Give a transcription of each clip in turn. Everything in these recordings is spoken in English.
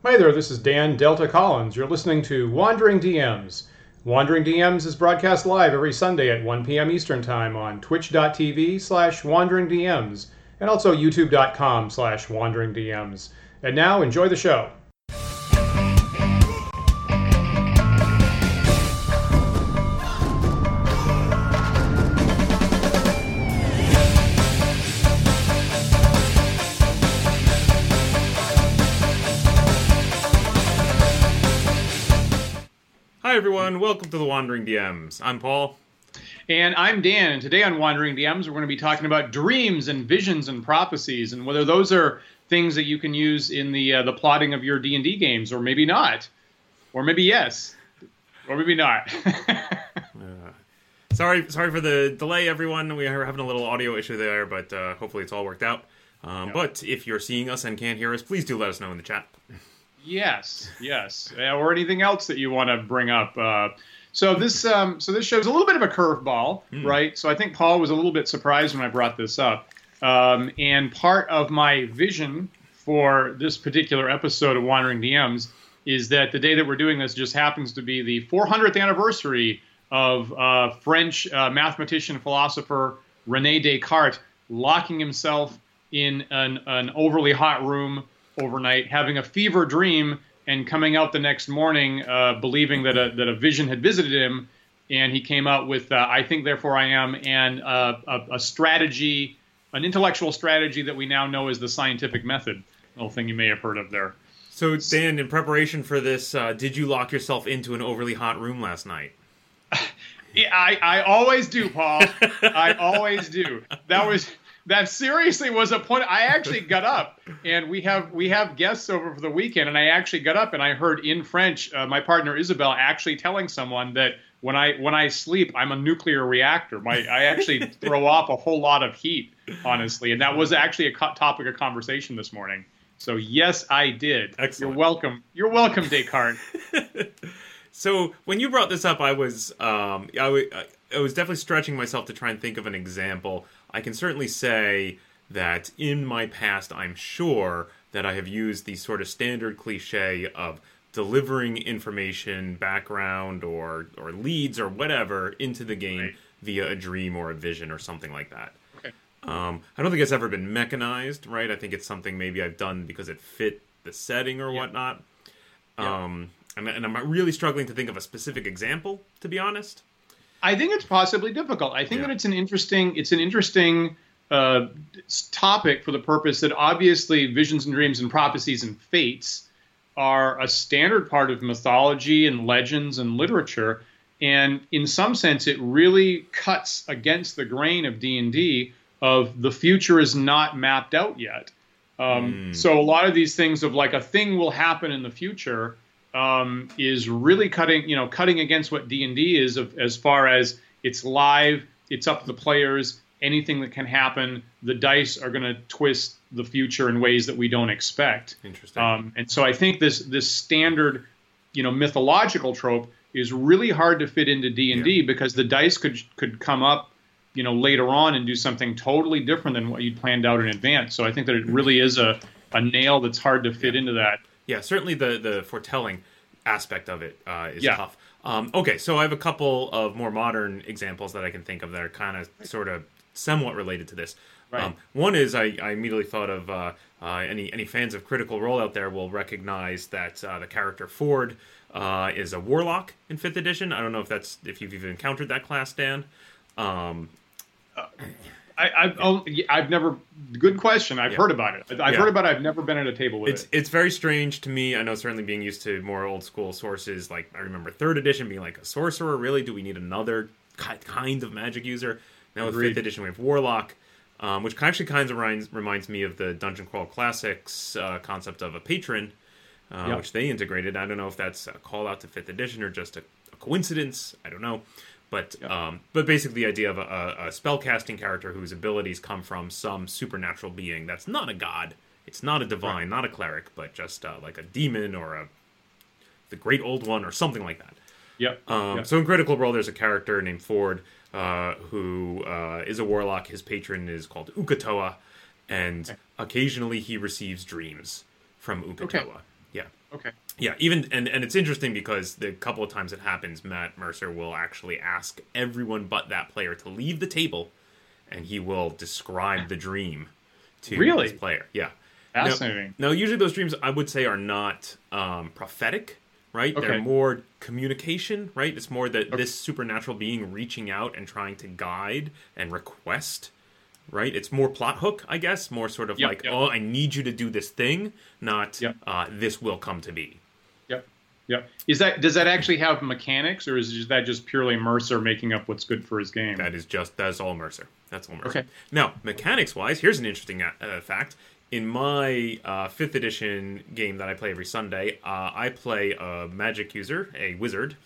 Hi there, this is Dan Delta Collins. You're listening to Wandering DMs. Wandering DMs is broadcast live every Sunday at 1 p.m. Eastern Time on twitch.tv/wanderingdms and also youtube.com/wanderingdms. And now, enjoy the show. Hi everyone, welcome to the Wandering DMs. I'm Paul. And I'm Dan, and today on Wandering DMs we're going to be talking about dreams and visions and prophecies, and whether those are things that you can use in the plotting of your D&D games, or maybe not. Or maybe yes. Or maybe not. Sorry for the delay, everyone. We are having a little audio issue there, but hopefully it's all worked out. But if you're seeing us and can't hear us, please do let us know in the chat. Yes, or anything else that you want to bring up. So this shows a little bit of a curveball, right? So I think Paul was a little bit surprised when I brought this up. And part of my vision for this particular episode of Wandering DMs is that the day that we're doing this just happens to be the 400th anniversary of French mathematician, philosopher René Descartes locking himself in an overly hot room overnight, having a fever dream, and coming out the next morning believing that a vision had visited him, and he came out with I think, therefore I am, and a strategy, an intellectual strategy that we now know as the scientific method. A little thing you may have heard of there. So, Dan, in preparation for this, did you lock yourself into an overly hot room last night? Yeah, I always do, Paul. I always do. That seriously was a point. I actually got up, and we have guests over for the weekend, and I actually got up and I heard in French my partner Isabel actually telling someone that when I sleep, I'm a nuclear reactor. I actually throw off a whole lot of heat, honestly, and that was actually a topic of conversation this morning. So yes, I did. Excellent. You're welcome. You're welcome, Descartes. So when you brought this up, I was definitely stretching myself to try and think of an example. I can certainly say that in my past, I'm sure that I have used the sort of standard cliche of delivering information, background, or leads, or whatever, into the game via a dream or a vision or something like that. Okay. I don't think it's ever been mechanized, right? I think it's something maybe I've done because it fit the setting or whatnot. And I'm really struggling to think of a specific example, to be honest. I think it's possibly difficult. I think that it's an interesting topic for the purpose that obviously visions and dreams and prophecies and fates are a standard part of mythology and legends and literature. And in some sense, it really cuts against the grain of D&D of the future is not mapped out yet. So a lot of these things of like a thing will happen in the future is really cutting against what D&D is as far as it's live, it's up to the players, anything that can happen, the dice are going to twist the future in ways that we don't expect. Interesting. And so I think this standard, mythological trope is really hard to fit into D&D because the dice could come up, later on and do something totally different than what you'd planned out in advance. So I think that it really is a nail that's hard to fit into that. Yeah, certainly the foretelling aspect of it is tough. Okay, so I have a couple of more modern examples that I can think of that are kind of sort of somewhat related to this. Right. One is I immediately thought of any fans of Critical Role out there will recognize that the character Ford is a warlock in 5th edition. I don't know if you've even encountered that class, Dan. I've never. Good question. I've heard about it. I've heard about it. I've never been at a table with it. It's very strange to me. I know, certainly being used to more old school sources. Like I remember 3rd edition being like a sorcerer. Really, do we need another kind of magic user? Now with 5th edition we have warlock, which actually kind of reminds me of the Dungeon Crawl Classics concept of a patron, which they integrated. I don't know if that's a call out to 5th edition or just a coincidence. I don't know. But basically the idea of a spellcasting character whose abilities come from some supernatural being that's not a god. It's not a divine, not a cleric, but just like a demon or the Great Old One or something like that. So in Critical Role, there's a character named Ford who is a warlock. His patron is called Uk'otoa, and occasionally he receives dreams from Uk'otoa. Okay. Yeah, even and it's interesting because the couple of times it happens, Matt Mercer will actually ask everyone but that player to leave the table, and he will describe the dream to Really? his player. Yeah. Fascinating. Now, usually those dreams, I would say, are not prophetic, right? Okay. They're more communication, right? It's more that this supernatural being reaching out and trying to guide and request, right? It's more plot hook, I guess, more sort of Yep. oh, I need you to do this thing, not Yep. This will come to be. Yep. Yep. Does that actually have mechanics, or is that just purely Mercer making up what's good for his game? That's all Mercer. That's all Mercer. Okay. Now, mechanics-wise, here's an interesting fact. In my 5th edition game that I play every Sunday, I play a magic user, a wizard,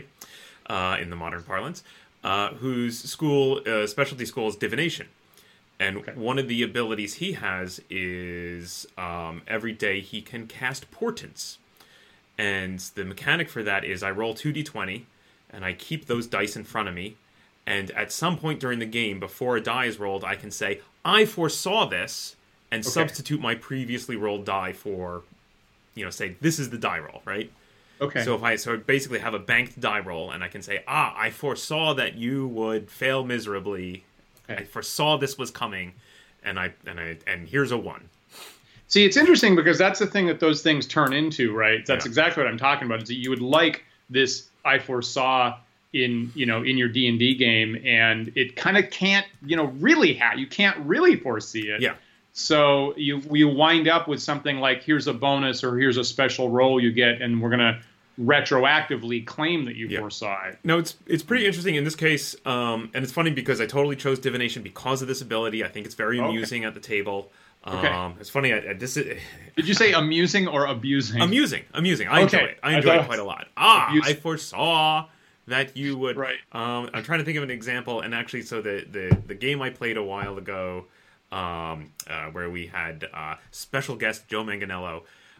in the modern parlance, whose specialty school is divination. And one of the abilities he has is every day he can cast portents. And the mechanic for that is I roll 2d20, and I keep those dice in front of me. And at some point during the game, before a die is rolled, I can say, I foresaw this, and substitute my previously rolled die for, say, this is the die roll, right? Okay. So I basically have a banked die roll, and I can say, I foresaw that you would fail miserably. Okay. I foresaw this was coming, and here's a 1. See, it's interesting because that's the thing that those things turn into, right? That's exactly what I'm talking about. Is that you would like this I foresaw in your D&D game, and it kind of can't, really you can't really foresee it. Yeah. So you wind up with something like, here's a bonus or here's a special roll you get, and we're going to retroactively claim that you foresaw it. No, it's pretty interesting in this case, and it's funny because I totally chose divination because of this ability. I think it's very amusing at the table. It's funny. Did you say amusing or abusing? Amusing. I enjoy it. I enjoy it quite a lot. I foresaw that you would. Right. I'm trying to think of an example, and actually, so the game I played a while ago, where we had special guest Joe Manganiello.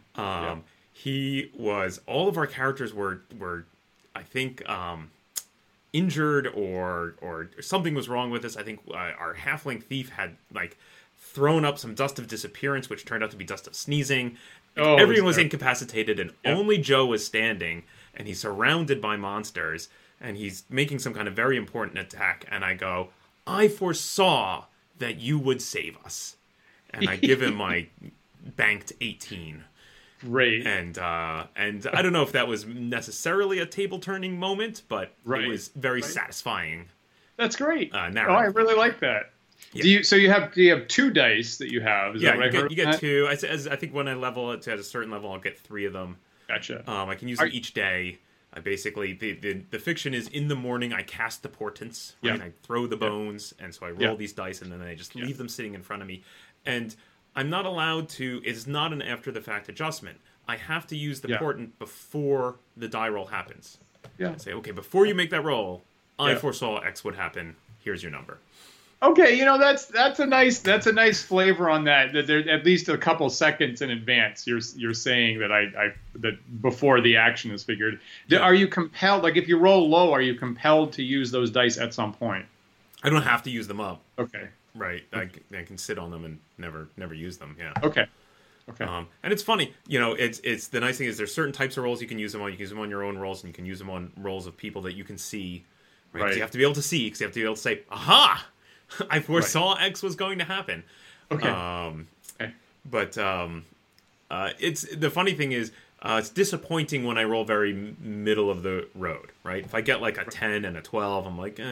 All of our characters were I think injured or something was wrong with us. I think our halfling thief had thrown up some dust of disappearance, which turned out to be dust of sneezing. Everyone was incapacitated, and only Joe was standing, and he's surrounded by monsters, and he's making some kind of very important attack, and I go, I foresaw that you would save us. And I give him my banked 18. Great. And I don't know if that was necessarily a table-turning moment, but it was very satisfying. That's great. I Narrative. really like that. Yeah. Do you have 2 dice that you have? Is that what you get 2. I think when I level it to a certain level, I'll get 3 of them. Gotcha. I can use them each day. I basically the fiction is in the morning. I cast the portents. Right? I throw the bones, and so I roll these dice, and then I just leave them sitting in front of me. And I'm not allowed to. It's not an after the fact adjustment. I have to use the portent before the die roll happens. Yeah. I say, okay, before you make that roll, I foresaw X would happen. Here's your number. Okay, that's a nice flavor on that. That there at least a couple seconds in advance. You're saying that that before the action is figured. Are you compelled? Like if you roll low, are you compelled to use those dice at some point? I don't have to use them up. Okay. Right. I can sit on them and never use them. Yeah. Okay. And it's funny, it's the nice thing is there's certain types of roles you can use them on. You can use them on your own roles, and you can use them on roles of people that you can see. Right. 'Cause you have to be able to see, because you have to be able to say, aha! I foresaw X was going to happen. Okay. But it's the funny thing is it's disappointing when I roll very middle of the road, right? If I get like a 10 and a 12, I'm like,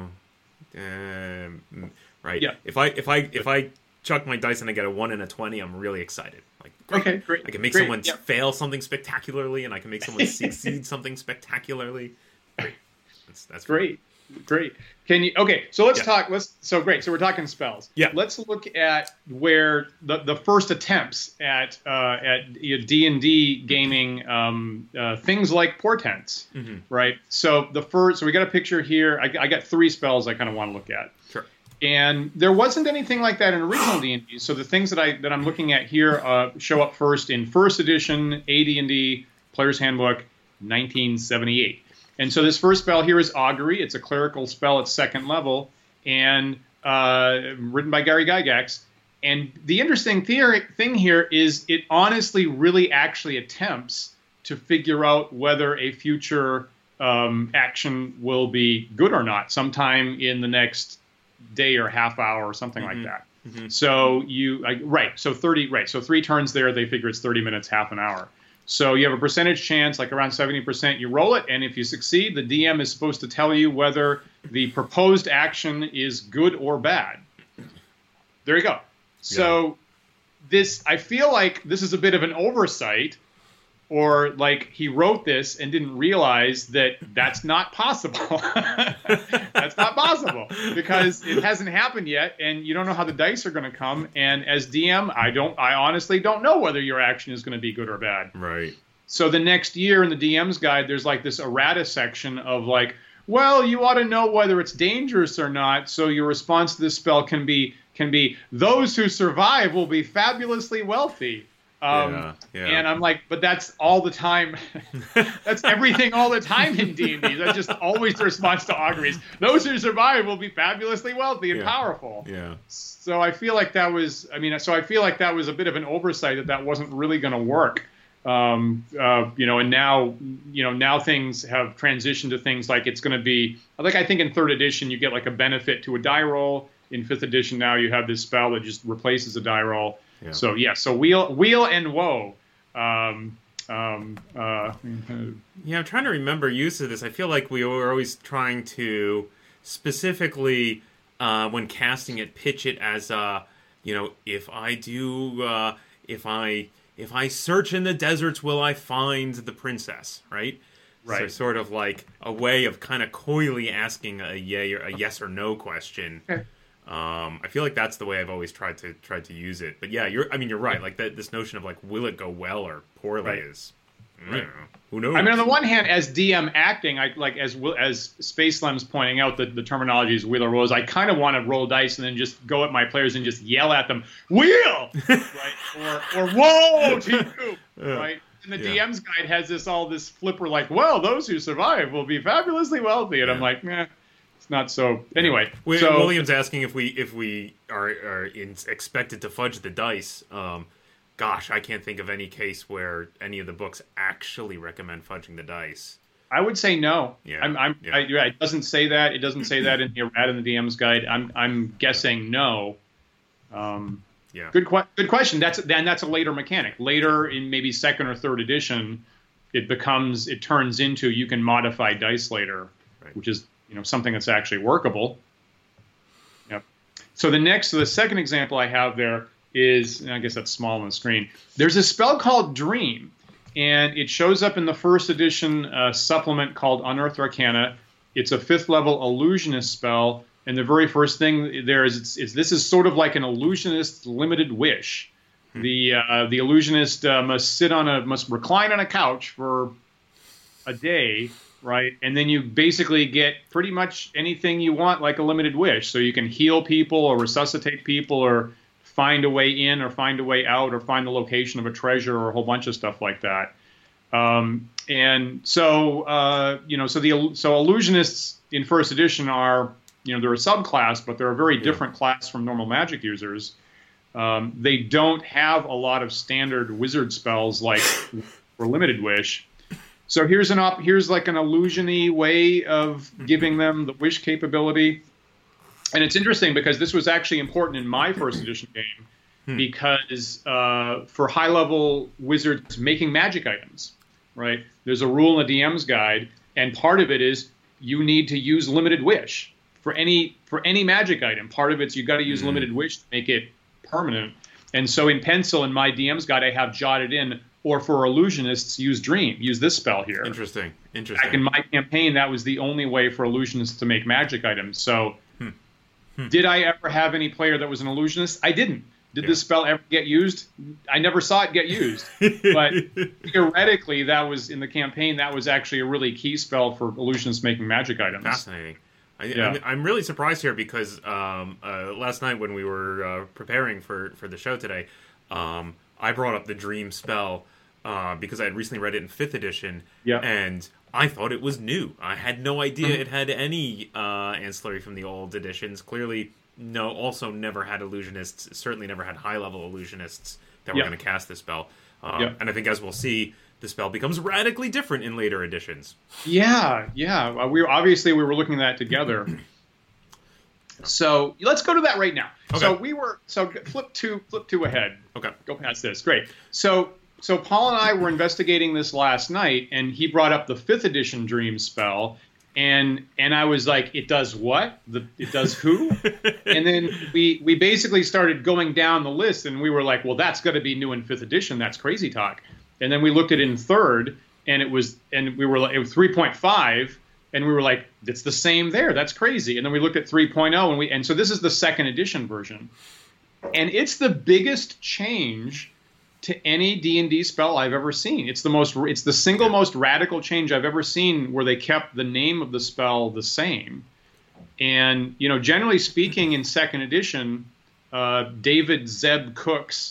right? Yeah. If I chuck my dice and I get a 1 and a 20, I'm really excited. Like, great. Okay, great. I can make someone fail something spectacularly, and I can make someone succeed something spectacularly. Great. That's great. Great. Can you? Okay, so let's talk. So great. So we're talking spells. Yeah. Let's look at where the first attempts at D&D gaming things like portents, right? So so we got a picture here. I got 3 spells I kind of want to look at. Sure. And there wasn't anything like that in original D&D. So the things that I'm looking at here show up first in first edition AD&D Player's Handbook, 1978. And so this first spell here is Augury. It's a clerical spell at 2nd level, and written by Gary Gygax. And the interesting thing here is it honestly really actually attempts to figure out whether a future action will be good or not sometime in the next day or half hour or something like that. So so 3 turns there, they figure it's 30 minutes, half an hour. So you have a percentage chance, like around 70%, you roll it, and if you succeed, the DM is supposed to tell you whether the proposed action is good or bad. There you go. So I feel like this is a bit of an oversight, or like he wrote this and didn't realize that that's not possible. That's not possible because it hasn't happened yet, and you don't know how the dice are going to come. And as DM, I honestly don't know whether your action is going to be good or bad. Right. So the next year in the DM's guide, there's like this errata section of like, well, you ought to know whether it's dangerous or not. So your response to this spell can be those who survive will be fabulously wealthy. And I'm like, but that's all the time. That's everything all the time in D&D. That's just always the response to auguries. Those who survive will be fabulously wealthy and powerful. Yeah. So I feel like that was a bit of an oversight that wasn't really going to work. And now things have transitioned to things like it's going to be like, I think in 3rd edition you get like a benefit to a die roll. In 5th edition now you have this spell that just replaces a die roll. Yeah. So wheel and woe. I'm trying to remember use of this. I feel like we were always trying to specifically when casting it, pitch it as if I search in the deserts, will I find the princess? Right. So sort of like a way of kind of coyly asking a yes or no question. Okay. I feel like that's the way I've always tried to use it. But yeah, you're right. Like this notion of like, will it go well or poorly is, I don't know. Who knows? I mean, on the one hand, as DM acting, as Space Lem's pointing out, the terminology is wheel or woes. I kind of want to roll dice and then just go at my players and just yell at them, wheel, right, or woe to you, right. And the DM's guide has all this flipper like, well, those who survive will be fabulously wealthy, and I'm like, not so. Anyway, William's asking if we are expected to fudge the dice. Gosh, I can't think of any case where any of the books actually recommend fudging the dice. I would say no. Yeah. It doesn't say that. It doesn't say that in the errata in the DM's guide. I'm guessing no. Good question. That's a later mechanic. Later in maybe 2nd or 3rd edition, it turns into you can modify dice later, which is something that's actually workable. Yep. So the second example I have there is, and I guess that's small on the screen. There's a spell called Dream, and it shows up in the 1st edition supplement called Unearthed Arcana. It's a 5th level illusionist spell, and the very first thing there is this is sort of like an illusionist limited wish. The illusionist must recline on a couch for a day. Right, and then you basically get pretty much anything you want, like a limited wish. So you can heal people, or resuscitate people, or find a way in, or find a way out, or find the location of a treasure, or a whole bunch of stuff like that. And so, so illusionists in 1st edition are, they're a subclass, but they're a very different class from normal magic users. They don't have a lot of standard wizard spells like for limited wish. So here's like an illusion-y way of giving them the wish capability. And it's interesting because this was actually important in my 1st edition game because for high-level wizards making magic items, right, there's a rule in the DM's guide, and part of it is you need to use limited wish. For any magic item, part of it's you got to use limited wish to make it permanent. And so in pencil, in my DM's guide, I have jotted in, or for illusionists, use Dream. Use this spell here. Interesting. Back in my campaign, that was the only way for illusionists to make magic items. So did I ever have any player that was an illusionist? I didn't. Did this spell ever get used? I never saw it get used. But theoretically, that was in the campaign, that was actually a really key spell for illusionists making magic items. Fascinating. I'm really surprised here because last night when we were preparing for the show today, I brought up the Dream spell because I had recently read it in 5th edition, and I thought it was new. I had no idea it had any ancillary from the old editions. Clearly, also never had illusionists, certainly never had hlevel illusionists that were going to cast this spell. And I think, as we'll see, the spell becomes radically different in later editions. Yeah. We were looking at that together. So let's go to that right now. Okay. So flip two ahead. Okay. Go past this. Great. So Paul and I were investigating this last night, and he brought up the 5th edition Dream spell, and I was like, it does what? It does who? And then we basically started going down the list, and we were like, well, that's got to be new in 5th edition. That's crazy talk. And then we looked at it in 3rd, and it was 3.5. And we were like, it's the same there. That's crazy. And then we looked at 3.0, and so this is the 2nd edition version. And it's the biggest change to any D&D spell I've ever seen. It's the single most radical change I've ever seen, where they kept the name of the spell the same. And, generally speaking, in 2nd edition, David Zeb Cook's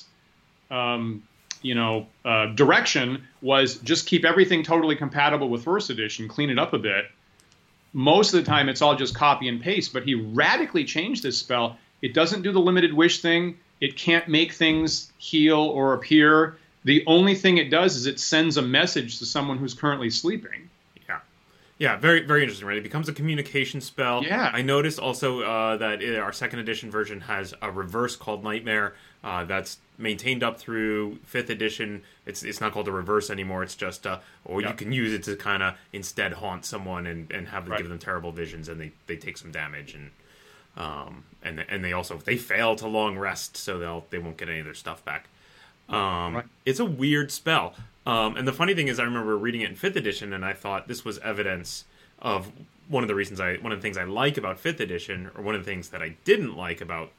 direction was just keep everything totally compatible with 1st edition, clean it up a bit. Most of the time, it's all just copy and paste, but he radically changed this spell. It doesn't do the limited wish thing. It can't make things heal or appear. The only thing it does is it sends a message to someone who's currently sleeping. Yeah, very, very interesting, right? It becomes a communication spell. Yeah. I noticed also that our 2nd edition version has a reverse called Nightmare that's maintained up through 5th edition. It's not called a reverse anymore. It's just, you can use it to kind of instead haunt someone and have them give them terrible visions, and they take some damage, and they also, they fail to long rest, so they won't get any of their stuff back. It's a weird spell. And the funny thing is, I remember reading it in 5th edition, and I thought this was evidence of one of the things I like about 5th edition, or one of the things that I didn't like about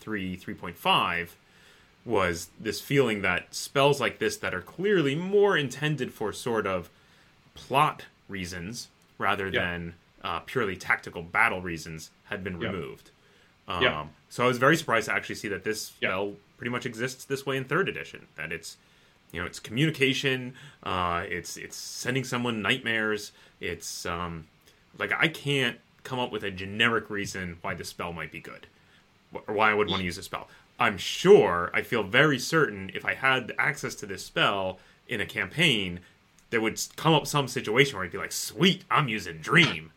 3.5, was this feeling that spells like this that are clearly more intended for sort of plot reasons rather than purely tactical battle reasons had been removed. So I was very surprised to actually see that this spell pretty much exists this way in 3rd edition. That it's communication. It's sending someone nightmares. It's I can't come up with a generic reason why this spell might be good, or why I would want to use a spell. I feel very certain, if I had access to this spell in a campaign, there would come up some situation where I'd be like, sweet, I'm using Dream.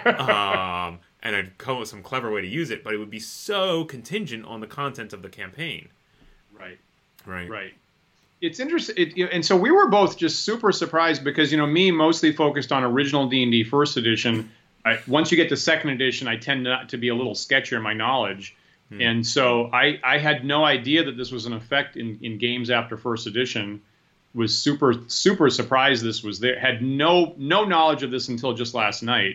And I'd come up with some clever way to use it, but it would be so contingent on the content of the campaign. Right. It's interesting, and so we were both just super surprised because, me mostly focused on original D&D 1st edition. Once you get to 2nd edition, I tend not to be a little sketchier in my knowledge. And so I had no idea that this was an effect in games after 1st edition. Was super, super surprised this was there. Had no knowledge of this until just last night.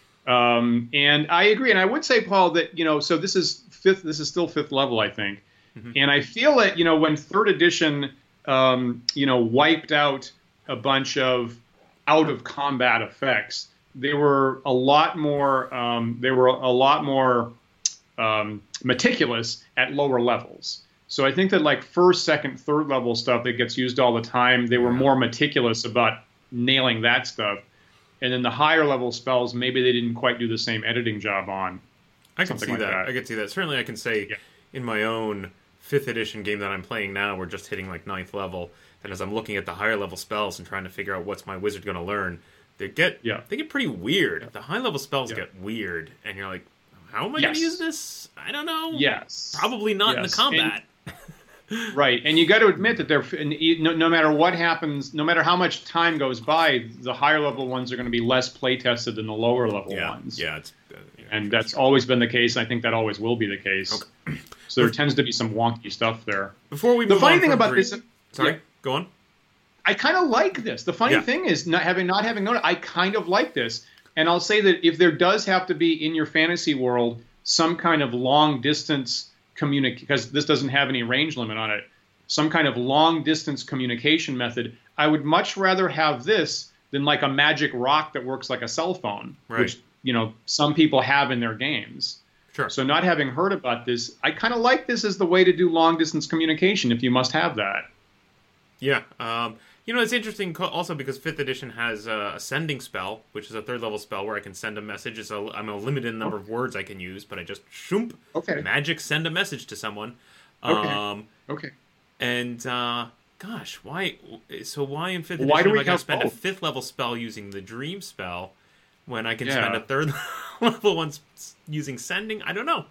And I agree. And I would say, Paul, that, so this is still 5th level, I think. Mm-hmm. And I feel that, when 3rd edition, wiped out a bunch of out of combat effects, they were a lot more meticulous at lower levels. So I think that like 1st, 2nd, 3rd level stuff that gets used all the time, they were more meticulous about nailing that stuff. And then the higher level spells, maybe they didn't quite do the same editing job on. I can see that. I can see that. Certainly I can say in my own 5th edition game that I'm playing now, we're just hitting like 9th level. And as I'm looking at the higher level spells and trying to figure out what's my wizard going to learn, they get pretty weird. The high level spells get weird. And you're like, how am I going to use this? I don't know. Yes. Probably not in the combat. Right. And you got to admit that no matter what happens, no matter how much time goes by, the higher level ones are going to be less play tested than the lower level ones. Yeah. And that's always been the case. And I think that always will be the case. Okay. So there tends to be some wonky stuff there. Before we move the funny on thing about Dream, this, go on. I kind of like this. The funny thing is, not having known it, I kind of like this. And I'll say that if there does have to be in your fantasy world some kind of long distance because this doesn't have any range limit on it, some kind of long distance communication method, I would much rather have this than like a magic rock that works like a cell phone, which some people have in their games. Sure. So not having heard about this, I kind of like this as the way to do long distance communication if you must have that. Yeah. You know, it's interesting also because 5th edition has a sending spell, which is a 3rd level spell where I can send a message. I'm a limited number of words I can use, but I just magic send a message to someone. Okay. And gosh, why? So why in 5th edition why do we am I going to spend a both? 5th level spell using the dream spell when I can spend a 3rd level one using sending? I don't know.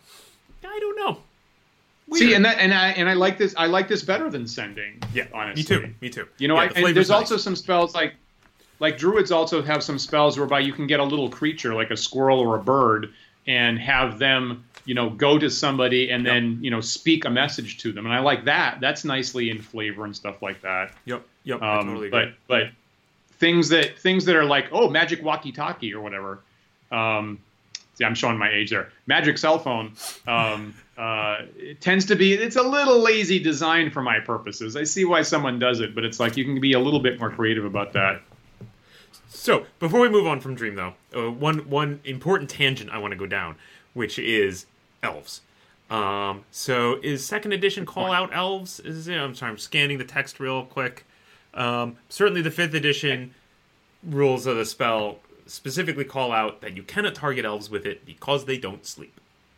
Weird. See, and I like this. I like this better than sending. Yeah, honestly, me too. You know, and there's also some spells like druids also have some spells whereby you can get a little creature like a squirrel or a bird and have them, go to somebody and then speak a message to them. And I like that. That's nicely in flavor and stuff like that. Yep. I totally agree. But things that are like magic walkie-talkie or whatever. See, I'm showing my age there. Magic cell phone. It tends to be, it's a little lazy design for my purposes. I see why someone does it, but it's like you can be a little bit more creative about that. So, before we move on from Dream, though, one important tangent I want to go down, which is elves. So, is 2nd edition call out elves? I'm sorry, I'm scanning the text real quick. Certainly the 5th edition rules of the spell specifically call out that you cannot target elves with it because they don't sleep.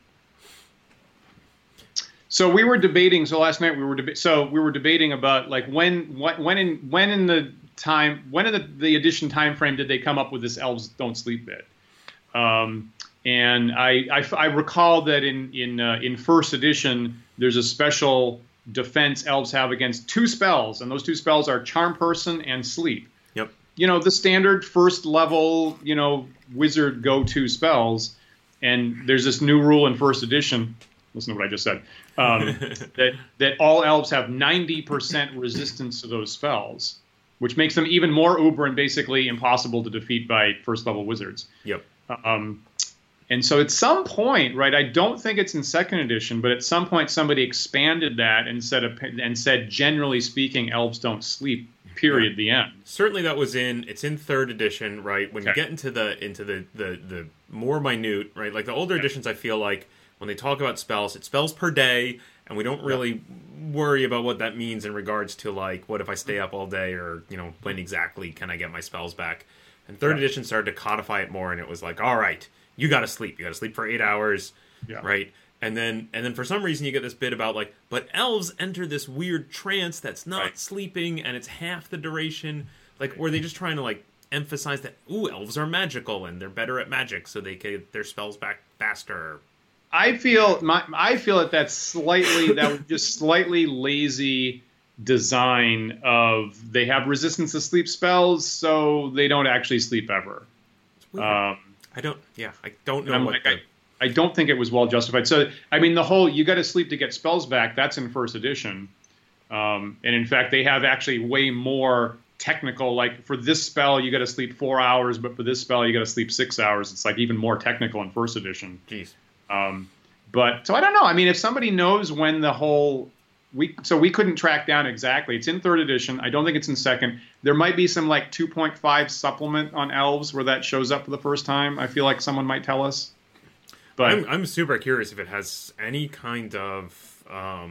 So we were debating. So last night we were debating about like when in the edition time frame did they come up with this elves don't sleep bit? And I recall that in 1st edition there's a special defense elves have against 2 spells, and those 2 spells are Charm Person and Sleep. Yep. The standard 1st level wizard go-to spells, and there's this new rule in 1st edition. Listen to what I just said. That all elves have 90% resistance to those spells, which makes them even more uber and basically impossible to defeat by 1st level wizards. Yep. And so at some point, right, I don't think it's in 2nd edition, but at some point somebody expanded that and said generally speaking, elves don't sleep. Period. The end. Certainly, it's in 3rd edition, right? When you get into the more minute, right? Like the older editions, I feel like when they talk about spells, it's spells per day, and we don't really worry about what that means in regards to like, what if I stay up all day, or when exactly can I get my spells back? And 3rd edition started to codify it more, and it was like, all right, you got to sleep. You got to sleep for 8 hours, right? And then for some reason you get this bit about like, but elves enter this weird trance that's not sleeping, and it's half the duration. Like, were they just trying to like emphasize that elves are magical and they're better at magic, so they get their spells back faster? I feel that was just slightly lazy design of they have resistance to sleep spells, so they don't actually sleep ever. I don't know. I don't think it was well justified. So, I mean, the whole you got to sleep to get spells back, that's in 1st edition. And in fact, they have actually way more technical, like for this spell, you got to sleep 4 hours, but for this spell, you got to sleep 6 hours. It's like even more technical in 1st edition. Jeez. But so I don't know. I mean, if somebody knows when the whole we couldn't track down exactly. It's in 3rd edition. I don't think it's in 2nd. There might be some like 2.5 supplement on elves where that shows up for the first time. I feel like someone might tell us. But I'm super curious if it has any kind of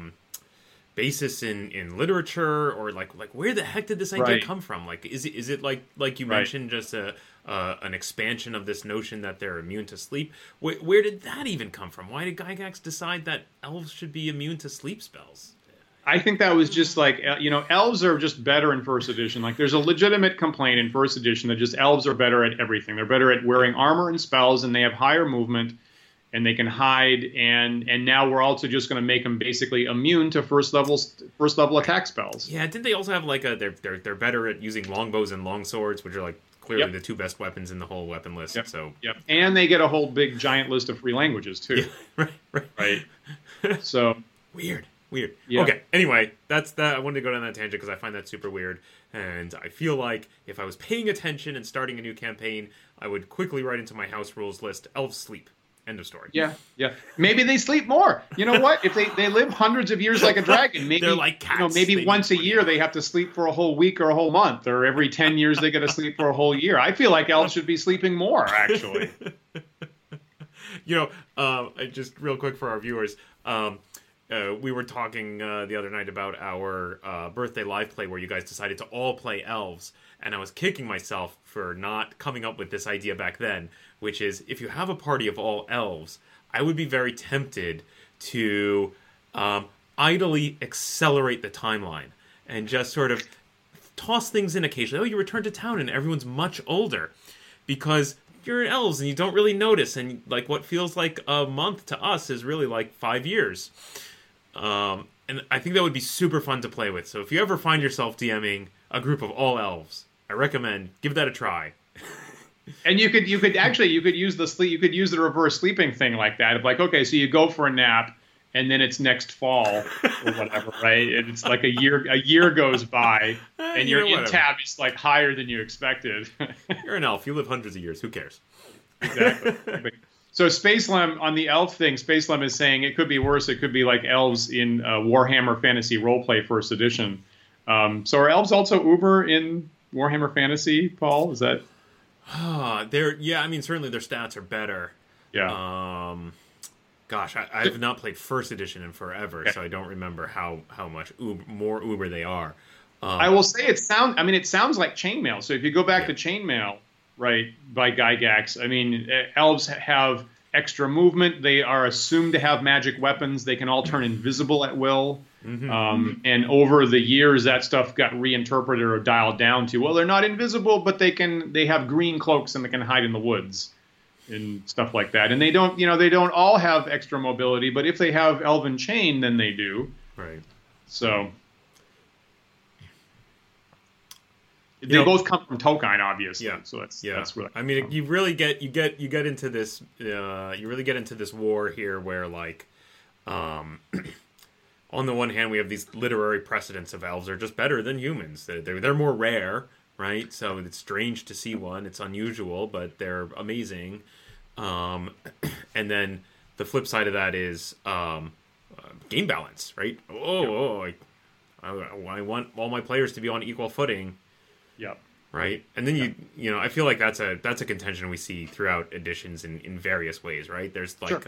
basis in literature, or like where the heck did this idea come from? Like, is it like you mentioned, just an expansion of this notion that they're immune to sleep? Where did that even come from? Why did Gygax decide that elves should be immune to sleep spells? I think that was just like, elves are just better in 1st edition. Like, there's a legitimate complaint in 1st edition that just elves are better at everything. They're better at wearing armor and spells, and they have higher movement, and they can hide. And now we're also just going to make them basically immune to first level attack spells. Yeah, didn't they also have like they're better at using longbows and longswords, which are like clearly the 2 best weapons in the whole weapon list. So and they get a whole big giant list of free languages too. Yeah, right. So weird. Yeah. Okay. Anyway, that's that. I wanted to go down that tangent because I find that super weird, and I feel like if I was paying attention and starting a new campaign, I would quickly write into my house rules list: elves sleep. End of story. Yeah. Maybe they sleep more. You know what? If they live hundreds of years like a dragon, maybe they're like cats. Maybe once a year they have to sleep for a whole week or a whole month, or every 10 years they got to sleep for a whole year. I feel like elves should be sleeping more, actually. Just real quick for our viewers. we were talking the other night about our birthday live play where you guys decided to all play elves, and I was kicking myself for not coming up with this idea back then, which is if you have a party of all elves, I would be very tempted to idly accelerate the timeline and just sort of toss things in occasionally. Oh, you return to town and everyone's much older because you're elves and you don't really notice, and like what feels like a month to us is really like 5 years. And I think that would be super fun to play with. So if you ever find yourself DMing a group of all elves, I recommend give that a try. And you could use the reverse sleeping thing like that. Of like, okay, so you go for a nap, and then it's next fall or whatever, right? And it's like a year goes by, and your tab is like higher than you expected. You're an elf. You live hundreds of years. Who cares? Exactly. So Spacelem, on the elf thing, Spacelem is saying it could be worse. It could be like elves in Warhammer Fantasy Roleplay First Edition. So are elves also uber in Warhammer Fantasy, Paul? Is that? I mean, certainly their stats are better. Yeah. Gosh, I have not played First Edition in forever, so I don't remember how much more uber they are. I will say it sounds like Chainmail. So if you go back to Chainmail, right, by Gygax, I mean, elves have extra movement. They are assumed to have magic weapons. They can all turn invisible at will. Mm-hmm. And over the years, that stuff got reinterpreted or dialed down to, well, they're not invisible, but they have green cloaks and they can hide in the woods and stuff like that. And they don't all have extra mobility, but if they have Elven Chain, then they do. Right. So they both come from Tokine, obviously. Yeah. So that's where I mean, you really get into this war here where like on the one hand we have these literary precedents of elves are just better than humans. They're more rare, right? So it's strange to see one. It's unusual, but they're amazing. And then the flip side of that is game balance, right? I want all my players to be on equal footing. Yep. Right, and then I feel like that's a contention we see throughout editions in various ways. Right, there's like,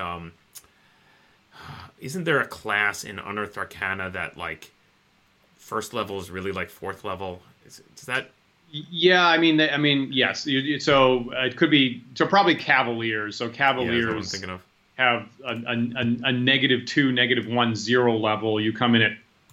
isn't there a class in Unearthed Arcana that like first level is really like fourth level? Is that? Yeah, I mean, yes. So it could be probably Cavaliers. So Cavaliers that's what I'm thinking of. Have a -2, -1, 0 level. You come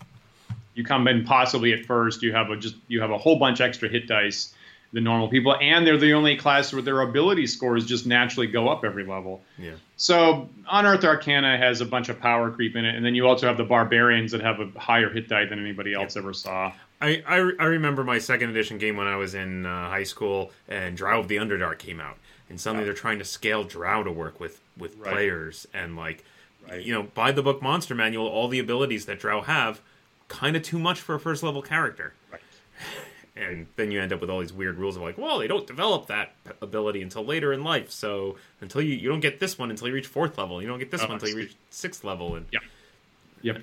in possibly at first. You have a whole bunch extra hit dice than normal people, and they're the only class where their ability scores just naturally go up every level. Yeah. So Unearthed Arcana has a bunch of power creep in it, and then you also have the Barbarians that have a higher hit die than anybody else ever saw. I remember my second edition game when I was in high school, and Drow of the Underdark came out, and suddenly they're trying to scale Drow to work with players, and like, by the book Monster Manual, all the abilities that Drow have, kind of too much for a first level character. Right. And then you end up with all these weird rules of like, well, they don't develop that ability until later in life, so until you don't get this one until you reach 4th level, you don't get this one until you reach 6th level, and Yep.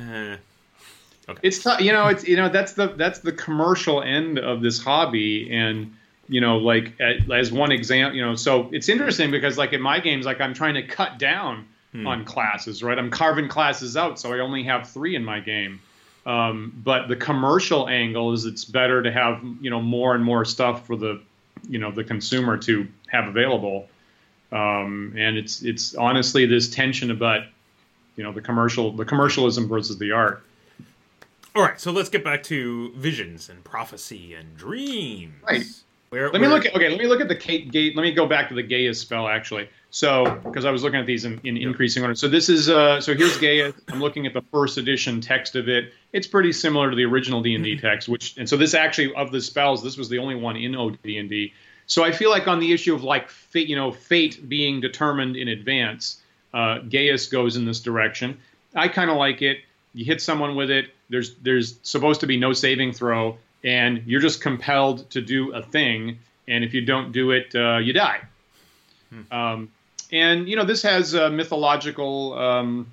Okay. It's tough, that's the commercial end of this hobby, and like as one example, so it's interesting because like in my games, like I'm trying to cut down on classes, right? I'm carving classes out, so I only have 3 in my game. But the commercial angle is it's better to have more and more stuff for the the consumer to have available, and it's honestly this tension about the commercialism versus the art. All right, so let's get back to visions and prophecy and dreams. Right. Let me look at the Let me go back to the Gaius spell actually. So because I was looking at these in increasing order. So this is so here's Gaius. I'm looking at the first edition text of it. It's pretty similar to the original D&D text, so this actually of the spells, this was the only one in OD&D. So I feel like on the issue of like fate being determined in advance, Gaius goes in this direction. I kind of like it. You hit someone with it. There's supposed to be no saving throw, and you're just compelled to do a thing. And if you don't do it, you die. And this has a mythological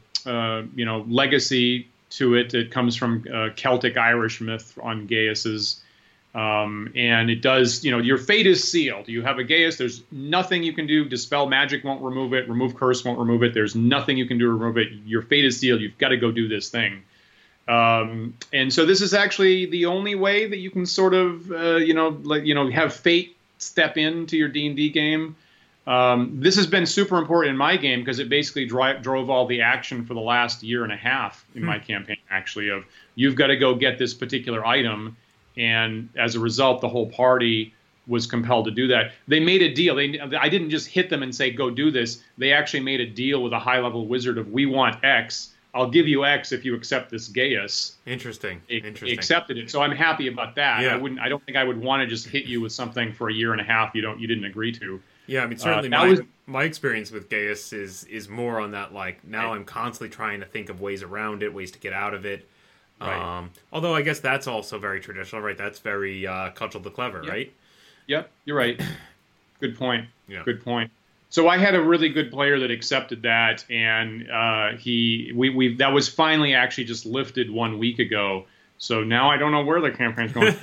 legacy to it. It comes from Celtic Irish myth on Gaius's And it does, your fate is sealed. You have a Gaius. There's nothing you can do. Dispel magic won't remove it. Remove curse won't remove it. There's nothing you can do to remove it. Your fate is sealed. You've got to go do this thing. And so this is actually the only way that you can sort of, have fate step into your D&D game. This has been super important in my game because it basically drove all the action for the last year and a half in my campaign, actually, of you've got to go get this particular item. And as a result, the whole party was compelled to do that. They made a deal. I didn't just hit them and say, go do this. They actually made a deal with a high-level wizard of, we want X. I'll give you X if you accept this Gaius. Interesting. He accepted it. So I'm happy about that. Yeah. I don't think I would want to just hit you with something for a year and a half you didn't agree to. Yeah, I mean, certainly my experience with Gaius is more on that, like, now I'm constantly trying to think of ways around it, ways to get out of it. Right. Although I guess that's also very traditional, right? That's very Cudgel the Clever, right? Yep, you're right. Good point. Yeah. Good point. So I had a really good player that accepted that, and that was finally actually just lifted 1 week ago. So now I don't know where the campaign's going.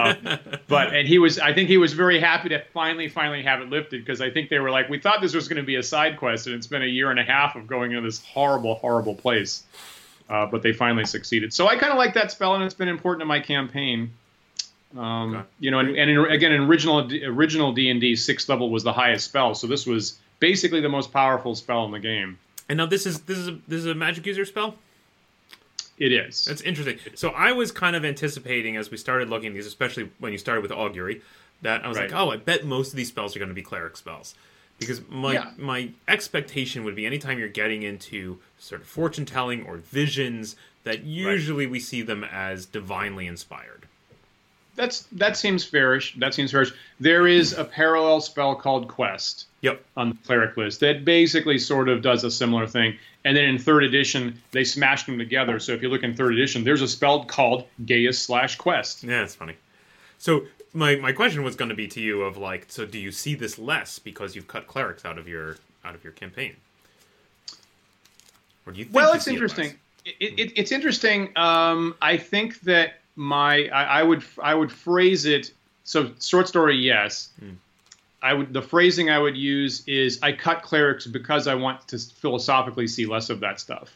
I think he was very happy to finally have it lifted, because I think they were like, we thought this was going to be a side quest, and it's been a year and a half of going into this horrible, horrible place. But they finally succeeded. So I kind of like that spell, and it's been important in my campaign. Okay. In original D&D, 6th level was the highest spell, so this was basically the most powerful spell in the game. And now this is a magic user spell? It is. That's interesting. So I was kind of anticipating, as we started looking at these, especially when you started with Augury, that I was like, oh, I bet most of these spells are going to be cleric spells. Because my expectation would be anytime you're getting into sort of fortune telling or visions, that usually we see them as divinely inspired. That seems fairish. There is a parallel spell called Quest. Yep. On the cleric list that basically sort of does a similar thing. And then in 3rd edition, they smashed them together. So if you look in 3rd edition, there's a spell called Gaius/Quest. Yeah, that's funny. So my question was going to be to you of like, so do you see this less because you've cut clerics out of your campaign? Or do you think it's interesting. It's interesting. I think that I would phrase it, so short story, yes. The phrasing I would use is I cut clerics because I want to philosophically see less of that stuff,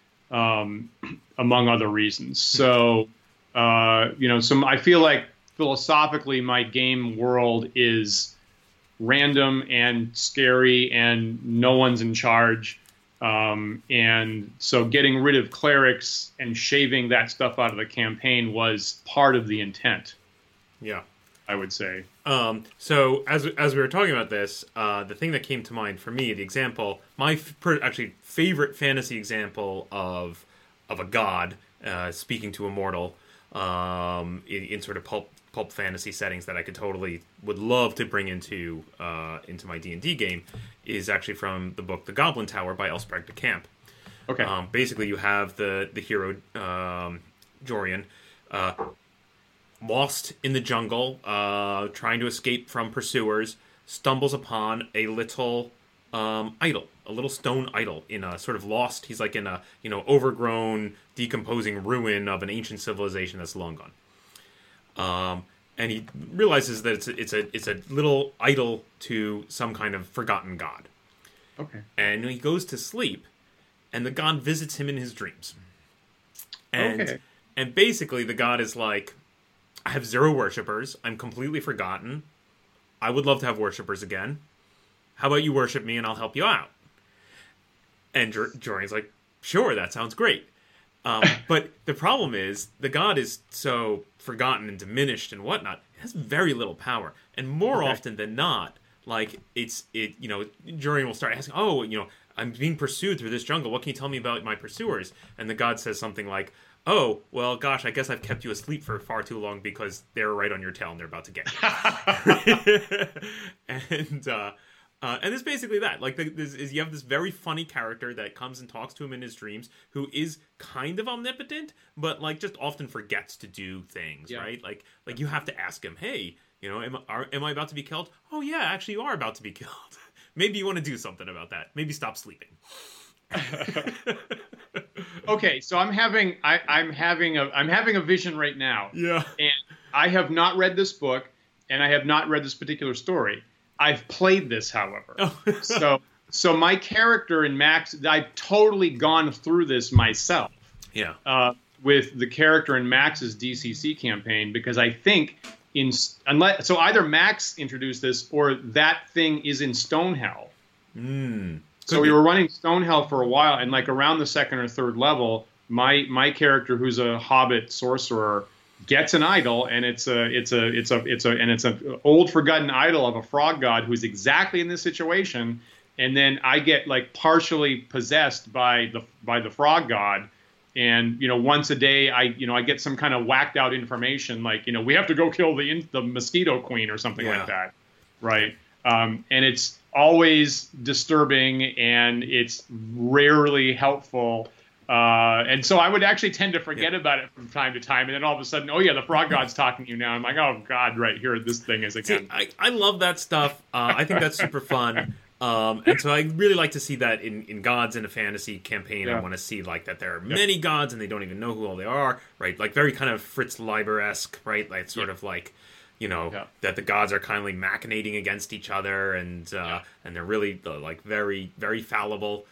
among other reasons. So, I feel like philosophically my game world is random and scary and no one's in charge. And so getting rid of clerics and shaving that stuff out of the campaign was part of the intent. Yeah. I would say. So as we were talking about this, the thing that came to mind for me, the example, my actually favorite fantasy example of a god speaking to a mortal in sort of pulp fantasy settings that I would love to bring into my D&D game is actually from the book The Goblin Tower by Elsprague de Camp. Okay. Basically, you have the hero Jorian. Lost in the jungle, trying to escape from pursuers, stumbles upon a little idol, a little stone idol in a sort of lost. He's like in a overgrown, decomposing ruin of an ancient civilization that's long gone. And he realizes that it's a little idol to some kind of forgotten god. Okay. And he goes to sleep, and the god visits him in his dreams. And basically, the god is like, I have 0 worshippers. I'm completely forgotten. I would love to have worshippers again. How about you worship me and I'll help you out? And Jorian's like, sure, that sounds great. But the problem is, the god is so forgotten and diminished and whatnot. It has very little power. And more often than not, like, Jorian will start asking, I'm being pursued through this jungle. What can you tell me about my pursuers? And the god says something like, oh, well, gosh, I guess I've kept you asleep for far too long because they're right on your tail and they're about to get you. And it's basically that. Like, you have this very funny character that comes and talks to him in his dreams, who is kind of omnipotent, but like just often forgets to do things, right? Like you have to ask him, hey, am I about to be killed? Oh yeah, actually you are about to be killed. Maybe you want to do something about that. Maybe stop sleeping. Okay, so I'm having a vision right now. Yeah. And I have not read this book, and I have not read this particular story. I've played this, however. Oh. So my character in Max, I've totally gone through this myself. Yeah. With the character in Max's DCC campaign, because I think so either Max introduced this or that thing is in Stonehell. So we were running Stonehell for a while, and like around the second or third level, my character, who's a Hobbit sorcerer, gets an idol, and it's an old forgotten idol of a frog god who's exactly in this situation, and then I get like partially possessed by the frog god, and once a day I get some kind of whacked out information like we have to go kill the mosquito queen or something like that, right? And it's always disturbing and it's rarely helpful. And so I would actually tend to forget about it from time to time, and then all of a sudden, oh yeah, the frog god's talking to you now. I'm like, oh god, right here, this thing is again. See, I love that stuff. I think that's super fun. And so I really like to see that in gods in a fantasy campaign. I want to see like that there are many gods and they don't even know who all they are, right? Like very kind of Fritz Leiber-esque, right? Like sort of like, that the gods are kind of like machinating against each other, and they're really like very, very fallible.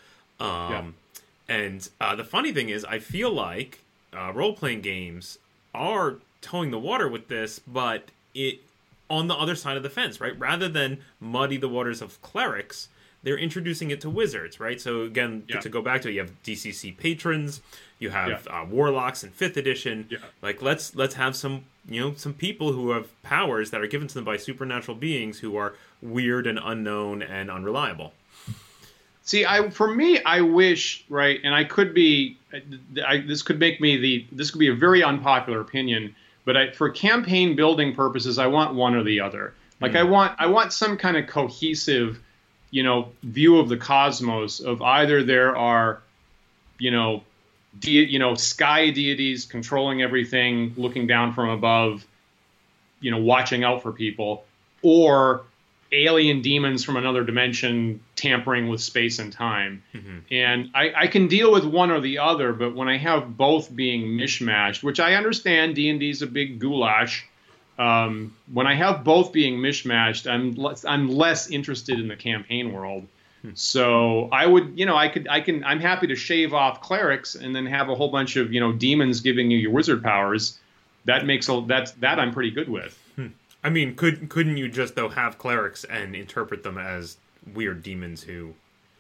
And the funny thing is, I feel like role-playing games are towing the water with this, but it on the other side of the fence, right? Rather than muddy the waters of clerics, they're introducing it to wizards, right? So again, to go back to it, you have DCC patrons, you have warlocks in 5th edition. Yeah. Like let's have some some people who have powers that are given to them by supernatural beings who are weird and unknown and unreliable. See, for me, I wish, right, and I could be, this could be a very unpopular opinion, but for campaign building purposes, I want one or the other. Like I want some kind of cohesive, view of the cosmos of either there are, sky deities controlling everything, looking down from above, watching out for people, or alien demons from another dimension tampering with space and time. Mm-hmm. And I can deal with one or the other, but when I have both being mishmashed, which I understand D&D is a big goulash, when I have both being mishmashed, I'm less interested in the campaign world. So I would, I'm happy to shave off clerics and then have a whole bunch of, demons giving you your wizard powers. That I'm pretty good with. I mean, couldn't you just though have clerics and interpret them as weird demons who,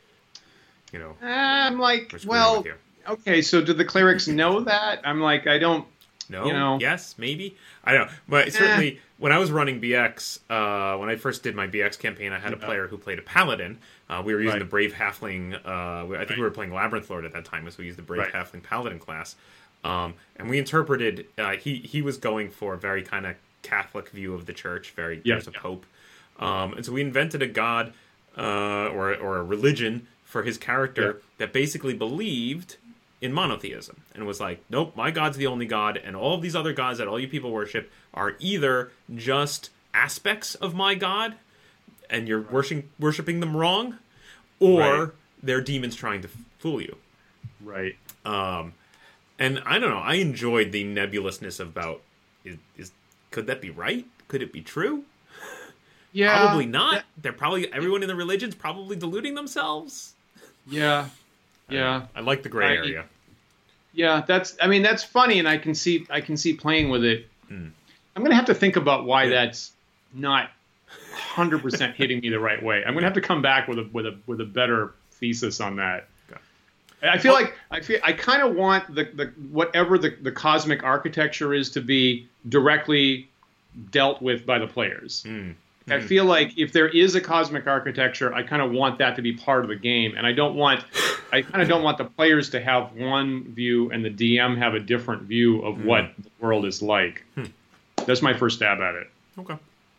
I'm like, well, okay. So do the clerics know that? I'm like, I don't. No. Yes. Maybe. I don't know. But certainly, when I was running BX, when I first did my BX campaign, I had a player who played a paladin. We were using the Brave Halfling. I think we were playing Labyrinth Lord at that time, so we used the Brave Halfling Paladin class. And we interpreted. He was going for a very kind of Catholic view of the church, there's a pope, and so we invented a god or a religion for his character that basically believed in monotheism and was like, nope, my god's the only god, and all of these other gods that all you people worship are either just aspects of my god and you're worshiping them wrong, or they're demons trying to fool you. Right. And I don't know, I enjoyed the nebulousness about could that be right? Could it be true? Yeah. Probably not. Everyone in the religion's probably deluding themselves. Yeah. Yeah. I like the gray area. Yeah, that's funny, and I can see playing with it. I'm going to have to think about why that's not 100% hitting me the right way. I'm going to have to come back with a better thesis on that. I feel I kind of want the whatever the cosmic architecture is to be directly dealt with by the players. I feel like if there is a cosmic architecture, I kind of want that to be part of the game, and I kind of don't want the players to have one view and the DM have a different view of what the world is like. That's my first stab at it. Okay.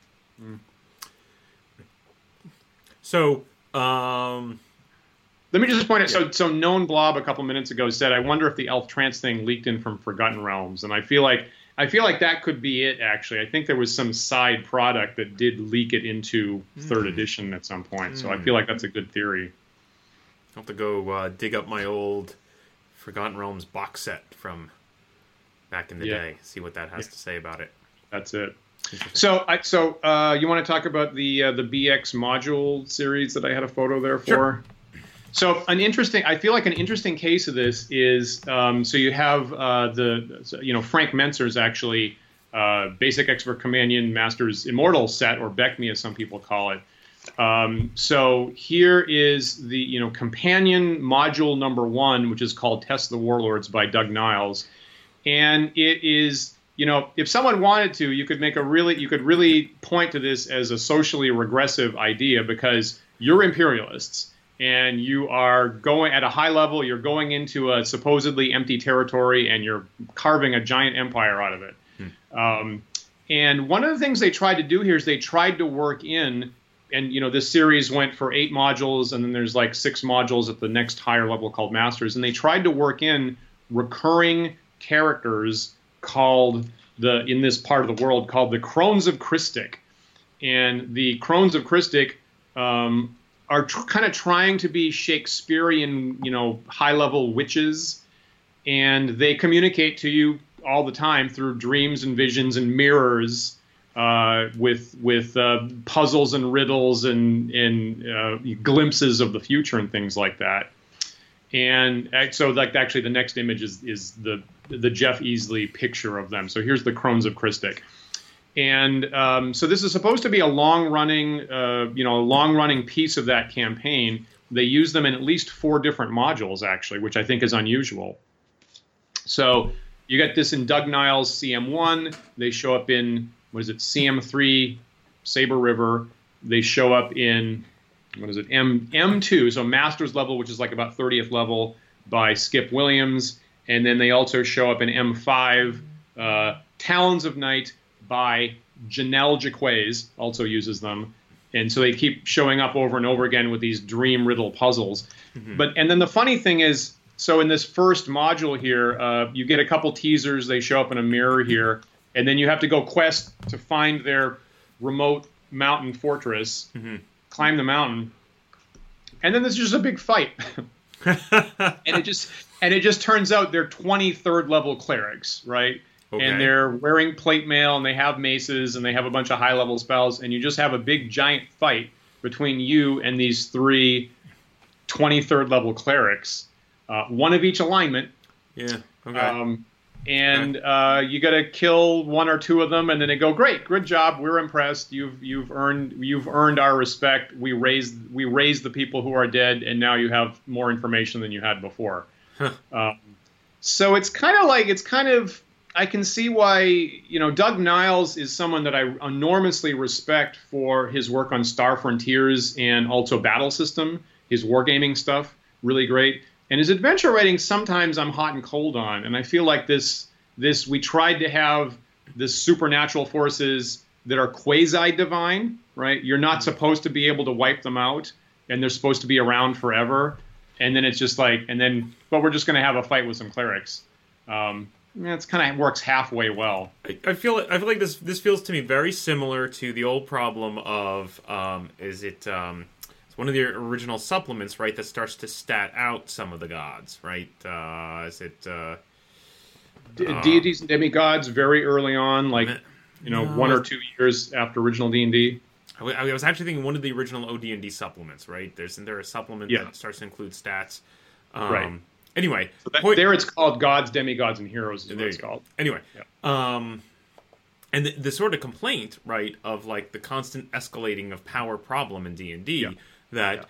So, let me just point out, so Known Blob a couple minutes ago said, I wonder if the Elf Trance thing leaked in from Forgotten Realms. And I feel like that could be it, actually. I think there was some side product that did leak it into 3rd edition at some point. So I feel like that's a good theory. I'll have to go dig up my old Forgotten Realms box set from back in the day, see what that has to say about it. That's it. So you want to talk about the BX module series that I had a photo there for? Sure. So I feel like an interesting case of this is, so you have Frank Mentzer's actually Basic Expert Companion Masters Immortal set, or BECMI as some people call it. So here is the companion module number 1, which is called Test the Warlords by Doug Niles, and it is, if someone wanted to, you could really point to this as a socially regressive idea, because you're imperialists and you are going at a high level, you're going into a supposedly empty territory and you're carving a giant empire out of it. And one of the things they tried to do here is they tried to work in, and this series went for 8 modules, and then there's like 6 modules at the next higher level called Masters, and they tried to work in recurring characters called in this part of the world called the Crones of Christic. And the Crones of Christic are kind of trying to be Shakespearean, high-level witches, and they communicate to you all the time through dreams and visions and mirrors, with puzzles and riddles and glimpses of the future and things like that. And so, like, actually, the next image is the Jeff Easley picture of them. So here's the Crones of Christic. And so this is supposed to be a long-running piece of that campaign. They use them in at least 4 different modules, actually, which I think is unusual. So you got this in Doug Niles' CM1. They show up in, CM3, Saber River. They show up in, M2, so Master's level, which is like about 30th level, by Skip Williams. And then they also show up in M5, Talons of Night, by Janelle Jaquays, also uses them. And so they keep showing up over and over again with these dream riddle puzzles. Mm-hmm. And then the funny thing is, so in this first module here, you get a couple teasers. They show up in a mirror here. And then you have to go quest to find their remote mountain fortress, climb the mountain. And then there's just a big fight. and it just turns out they're 23rd level clerics, right? Okay. And they're wearing plate mail, and they have maces, and they have a bunch of high-level spells, and you just have a big, giant fight between you and these 3 23rd level clerics, one of each alignment. Yeah, okay. You got to kill 1 or 2 of them, and then they go, "Great, good job. We're impressed. You've earned our respect. We raised the people who are dead, and now you have more information than you had before." Huh. So it's kind of I can see why, Doug Niles is someone that I enormously respect for his work on Star Frontiers and also Battle System, his wargaming stuff, really great. And his adventure writing, sometimes I'm hot and cold on. And I feel like this we tried to have this supernatural forces that are quasi-divine, right? You're not supposed to be able to wipe them out, and they're supposed to be around forever. And then it's just like, but we're just going to have a fight with some clerics. It's kind of works halfway well. I feel like this feels to me very similar to the old problem of it's one of the original supplements, right, that starts to stat out some of the gods, right? Deities and demigods very early on, 1 or 2 years after original D&D? I was actually thinking one of the original OD&D supplements, right? Isn't there a supplement that starts to include stats? Right. Anyway, so there it's called Gods, Demigods, and Heroes is what it's called. Anyway, and the sort of complaint, right, of like the constant escalating of power problem in D&D that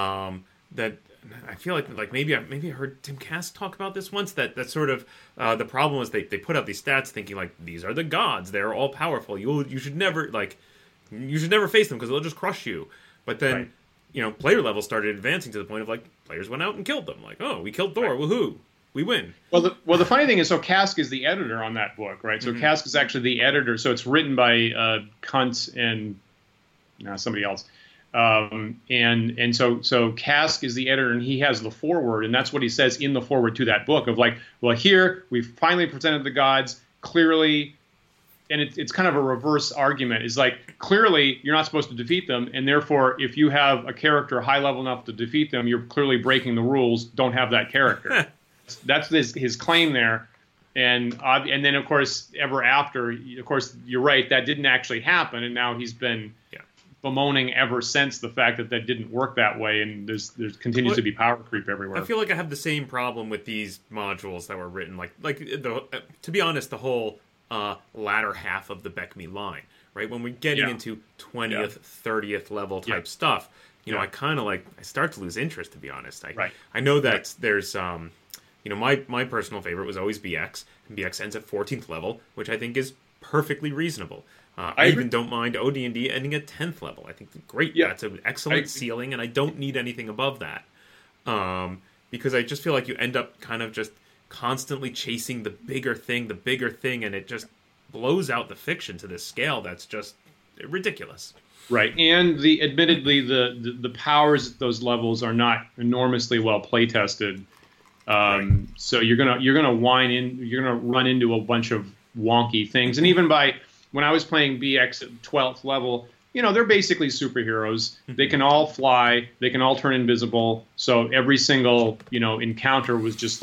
I feel like maybe I heard Tim Kask talk about this once, that sort of the problem was they put out these stats thinking like these are the gods, they're all powerful, you should never face them because they'll just crush you. But then. Right. Player levels started advancing to the point of like players went out and killed them. Like, oh, we killed Thor, woohoo, we win. Well, the funny thing is, so Kask is the editor on that book, right? So Kask is actually the editor. So it's written by Kuntz and somebody else, and so Kask is the editor, and he has the foreword, and that's what he says in the foreword to that book of like, well, here we've finally presented the gods clearly. And it's kind of a reverse argument. It's like, clearly, you're not supposed to defeat them, and therefore, if you have a character high level enough to defeat them, you're clearly breaking the rules. Don't have that character. That's his claim there. And then, of course, ever after, of course, you're right, that didn't actually happen, and now he's been bemoaning ever since the fact that didn't work that way, and there's continues to be power creep everywhere. I feel like I have the same problem with these modules that were written, to be honest, the whole latter half of the BECMI line, right? When we're getting into 20th, 30th level type stuff, I kind of I start to lose interest, to be honest. I know that there's my personal favorite was always BX, and BX ends at 14th level, which I think is perfectly reasonable. I even don't mind OD&D ending at 10th level. I think great. That's an excellent ceiling, and I don't need anything above that. Because I just feel like you end up kind of just constantly chasing the bigger thing, and it just blows out the fiction to this scale that's just ridiculous. Right, and admittedly the powers at those levels are not enormously well play tested. So you're gonna run into a bunch of wonky things, and even when I was playing BX at 12th level, they're basically superheroes. They can all fly, they can all turn invisible. So every single encounter was just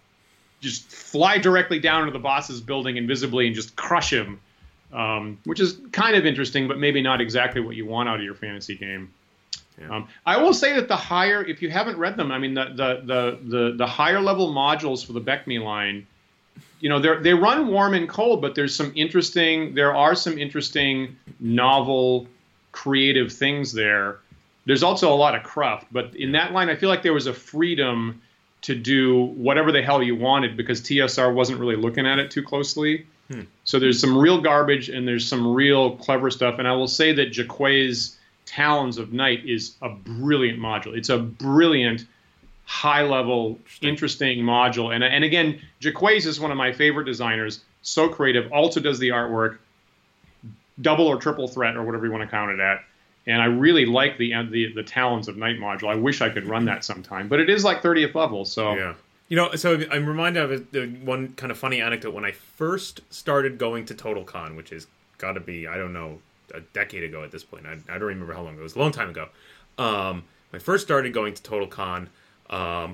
fly directly down to the boss's building invisibly and just crush him, which is kind of interesting, but maybe not exactly what you want out of your fantasy game. Yeah. I will say that the higher, if you haven't read them, I mean the higher level modules for the BECMI line, they run warm and cold, but there are some interesting novel, creative things there. There's also a lot of cruft, but in that line, I feel like there was a freedom to do whatever the hell you wanted because TSR wasn't really looking at it too closely. So there's some real garbage and there's some real clever stuff. And I will say that Jaquays' Talons of Night is a brilliant module. It's a brilliant, high-level, interesting module. And again, Jaquays is one of my favorite designers. So creative. Also does the artwork. Double or triple threat, or whatever you want to count it at. And I really like the Talons of Night module. I wish I could run that sometime. But it is like 30th level, so... Yeah. So I'm reminded of one kind of funny anecdote. When I first started going to Total Con, which has got to be, I don't know, a decade ago at this point. I don't remember how long ago. It was a long time ago. When I first started going to Total Con, Tim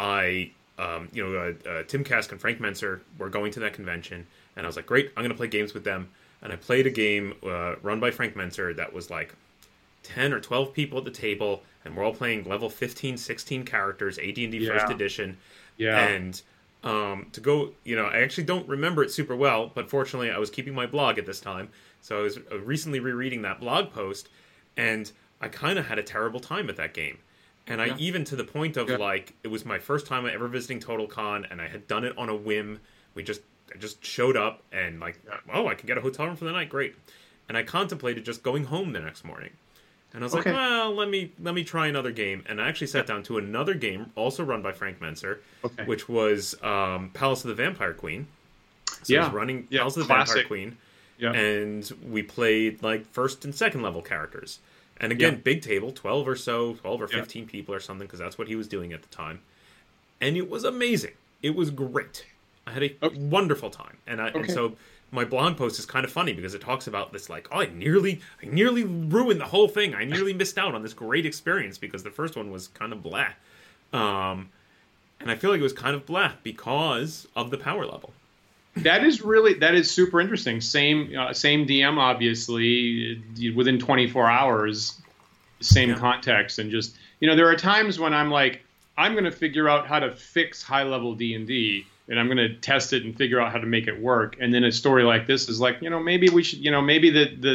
Kask and Frank Menser were going to that convention, and I was like, great, I'm going to play games with them. And I played a game run by Frank Menser that was like 10 or 12 people at the table, and we're all playing level 15, 16 characters, AD&D First Edition. Yeah. And to go, I actually don't remember it super well, but fortunately I was keeping my blog at this time, so I was recently rereading that blog post, and I kind of had a terrible time at that game. And I even to the point of it was my first time ever visiting Total Con, and I had done it on a whim. I just showed up and I can get a hotel room for the night, great. And I contemplated just going home the next morning. And I was like, well, let me try another game. And I actually sat down to another game, also run by Frank Menser, which was Palace of the Vampire Queen. So I was running Palace of the Vampire Queen. Yeah. And we played first and second level characters. And again, big table, 12 or 15 people or something, because that's what he was doing at the time. And it was amazing. It was great. I had a wonderful time. And so my blog post is kind of funny because it talks about this I nearly ruined the whole thing. I nearly missed out on this great experience because the first one was kind of blah. And I feel like it was kind of blah because of the power level. That is super interesting. Same DM, obviously, within 24 hours, same context. And just, there are times when I'm like, I'm going to figure out how to fix high-level D&D, and I'm going to test it and figure out how to make it work. And then a story like this is like, maybe we should, maybe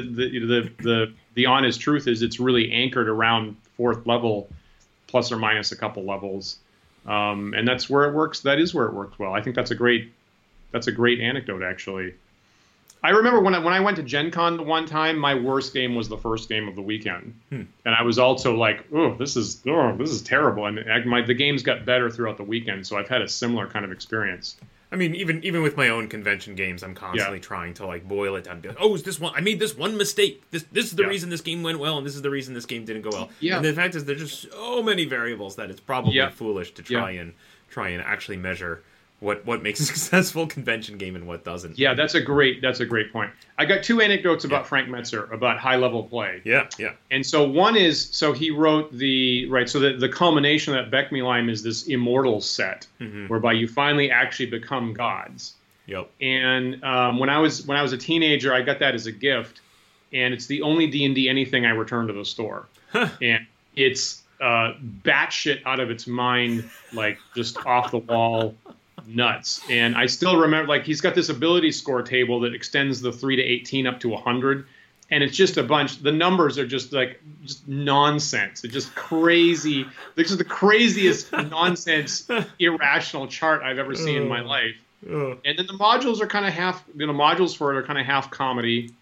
the honest truth is it's really anchored around 4th level, plus or minus a couple levels. And that's where it works. That is where it works well. I think that's a great anecdote, actually. I remember when I went to Gen Con the one time, my worst game was the first game of the weekend. And I was also like, this is terrible. And the games got better throughout the weekend, so I've had a similar kind of experience. I mean, even with my own convention games, I'm constantly trying to boil it down and be like, is this one? I made this one mistake. This is the reason this game went well, and this is the reason this game didn't go well. Yeah. And the fact is, there's just so many variables that it's probably foolish to try and actually measure what makes a successful convention game and what doesn't. Yeah, that's a great point. I got 2 anecdotes about Frank Menser about high level play. Yeah. And so one is, he wrote so the culmination of that BECMI line is this Immortals set, whereby you finally actually become gods. Yep. And when I was a teenager, I got that as a gift, and it's the only D&D anything I return to the store, and it's batshit out of its mind, like just off the wall nuts. And I still remember, like, he's got this ability score table that extends the 3 to 18 up to 100. And it's just a bunch. The numbers are just nonsense. It's just crazy. This is the craziest nonsense, irrational chart I've ever seen in my life. And then the modules are kind of half. Modules for it are kind of half comedy.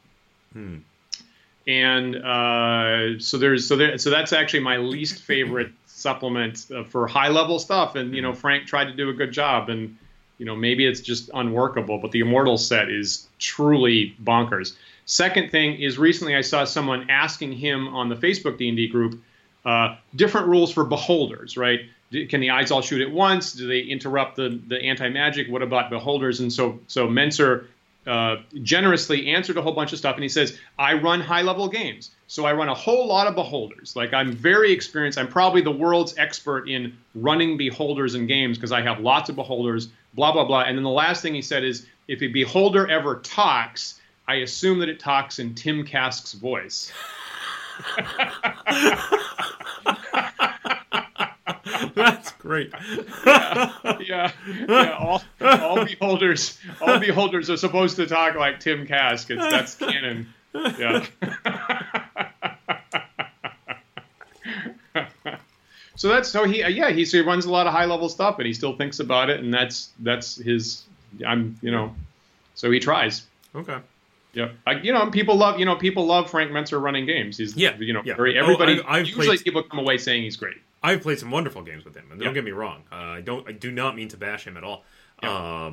And so that's actually my least favorite supplement for high level stuff. And Frank tried to do a good job. And maybe it's just unworkable. But the Immortals set is truly bonkers. Second thing is, recently I saw someone asking him on the Facebook D&D group different rules for beholders, right? Can the eyes all shoot at once? Do they interrupt the anti-magic? What about beholders? And so Menser generously answered a whole bunch of stuff, and he says, I run high-level games, so I run a whole lot of beholders. Like, I'm very experienced. I'm probably the world's expert in running beholders in games because I have lots of beholders, blah, blah, blah. And then the last thing he said is, if a beholder ever talks, I assume that it talks in Tim Kask's voice. That's great. Yeah. All beholders are supposed to talk like Tim Kask. That's canon. Yeah. So he runs a lot of high level stuff, and he still thinks about it, and that's his. So he tries. Okay. Yeah, people love Frank Menser running games. He's everybody. Usually people come away saying he's great. I've played some wonderful games with him, and don't get me wrong. I do not mean to bash him at all. Yeah.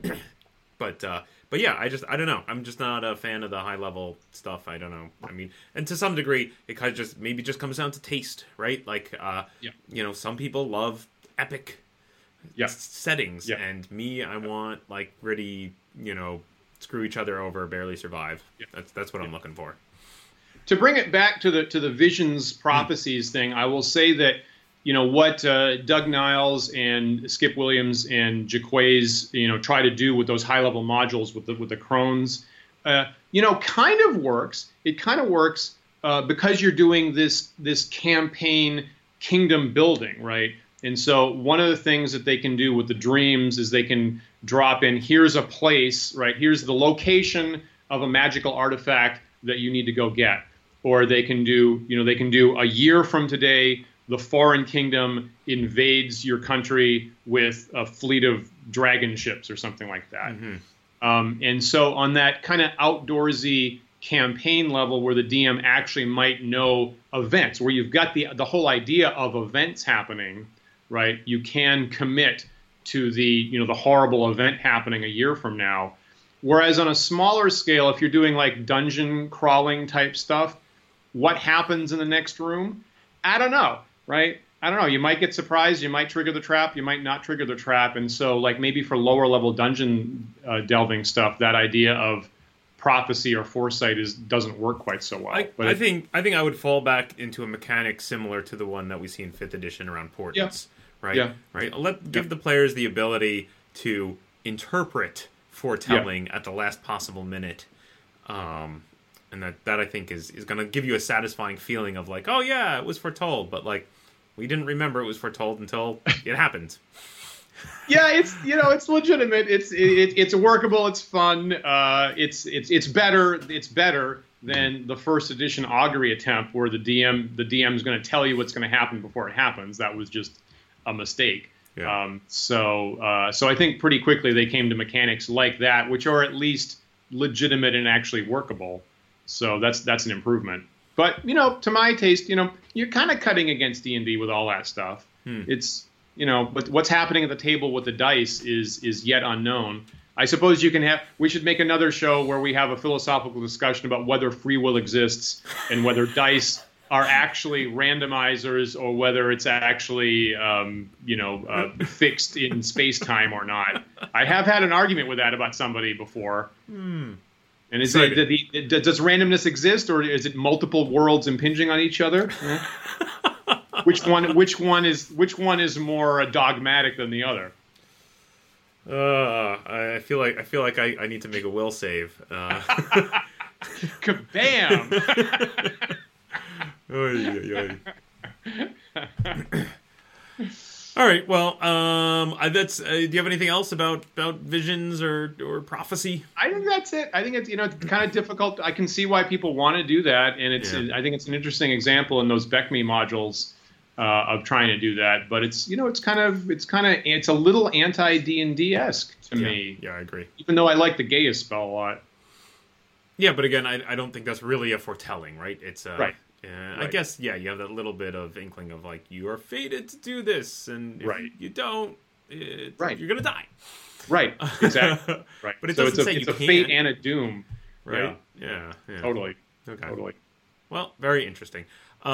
But yeah, I don't know. I'm just not a fan of the high level stuff. I don't know. I mean, and to some degree, it kind of just comes down to taste, right? Like, some people love epic settings, and me, I want like gritty, screw each other over, barely survive. Yeah. That's what I'm looking for. To bring it back to the visions, prophecies thing, I will say that what Doug Niles and Skip Williams and Jaquays try to do with those high level modules with the Crones, kind of works. It kind of works because you're doing this campaign kingdom building, right? And so one of the things that they can do with the dreams is they can drop in, here's a place, right? Here's the location of a magical artifact that you need to go get. Or they can do a year from today, the foreign kingdom invades your country with a fleet of dragon ships or something like that. Mm-hmm. And so on that kind of outdoorsy campaign level where the DM actually might know events, where you've got the whole idea of events happening, right? You can commit to the horrible event happening a year from now. Whereas on a smaller scale, if you're doing like dungeon crawling type stuff, what happens in the next room? I don't know, right? I don't know. You might get surprised. You might trigger the trap. You might not trigger the trap. And so like maybe for lower level dungeon delving stuff, that idea of prophecy or foresight doesn't work quite so well. I think I would fall back into a mechanic similar to the one that we see in 5th edition around portents. Yeah. Right? Yeah. Right. Give the players the ability to interpret foretelling at the last possible minute. And that I think is going to give you a satisfying feeling of like, oh yeah, it was foretold, but like we didn't remember it was foretold until it happened. Yeah, it's legitimate. It's workable. It's fun. It's better than the 1st edition augury attempt where the DM is going to tell you what's going to happen before it happens. That was just a mistake. Yeah. So I think pretty quickly they came to mechanics like that, which are at least legitimate and actually workable. So that's an improvement. But to my taste, you're kind of cutting against D&D with all that stuff. It's but what's happening at the table with the dice is yet unknown. I suppose we should make another show where we have a philosophical discussion about whether free will exists and whether dice are actually randomizers or whether it's actually fixed in space-time or not. I have had an argument with that about somebody before. And does randomness exist, or is it multiple worlds impinging on each other? Which one is more dogmatic than the other? I feel like I need to make a will save. Kabam! Oy, oy, oy. All right. Well, that's. Do you have anything else about visions or prophecy? I think that's it. I think it's it's kind of difficult. I can see why people want to do that, and I think it's an interesting example in those BECMI modules of trying to do that. But it's it's a little anti D&D-esque to me. Yeah, I agree. Even though I like the Gaius spell a lot. Yeah, but again, I don't think that's really a foretelling, right? It's right. I guess, you have that little bit of inkling of like, you are fated to do this, and if you don't, you're going to die. Right, exactly. Right. But it doesn't say you can't. It's a fate and a doom. Right? Yeah. Totally. Okay. Totally. Well, very interesting.